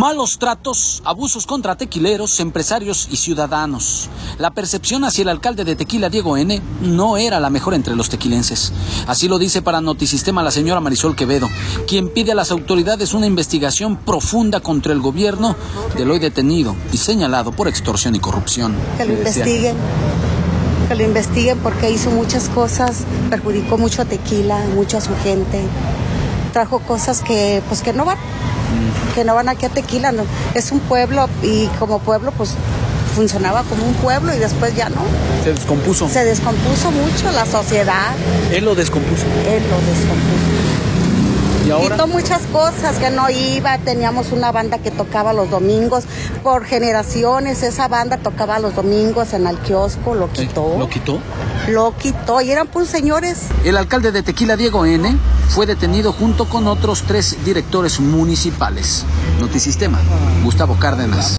Malos tratos, abusos contra tequileros, empresarios y ciudadanos. La percepción hacia el alcalde de Tequila, Diego N., no era la mejor entre los tequilenses. Así lo dice para Notisistema la señora Marisol Quevedo, quien pide a las autoridades una investigación profunda contra el gobierno del hoy detenido y señalado por extorsión y corrupción. Que lo investiguen porque hizo muchas cosas, perjudicó mucho a Tequila, mucho a su gente. Trajo cosas que no van aquí a Tequila, no. Es un pueblo y como pueblo pues funcionaba como un pueblo y después ya no. Se descompuso. Se descompuso mucho la sociedad. Él lo descompuso. ¿Y ahora? Quitó muchas cosas que no iba, teníamos una banda que tocaba los domingos, por generaciones esa banda tocaba los domingos en el kiosco, lo quitó. ¿Lo quitó? Lo quitó y eran puros señores. El alcalde de Tequila, Diego N., fue detenido junto con otros 3 directores municipales. Notisistema, Gustavo Cárdenas.